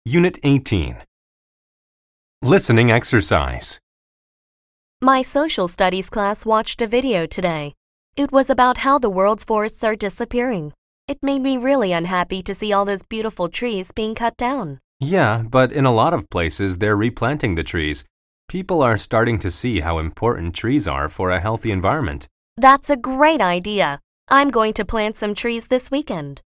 Unit 18. Listening exercise. My social studies class watched a video today. It was about how the world's forests are disappearing. It made me really unhappy to see all those beautiful trees being cut down. Yeah, but in a lot of places they're replanting the trees. People are starting to see how important trees are for a healthy environment. That's a great idea. I'm going to plant some trees this weekend.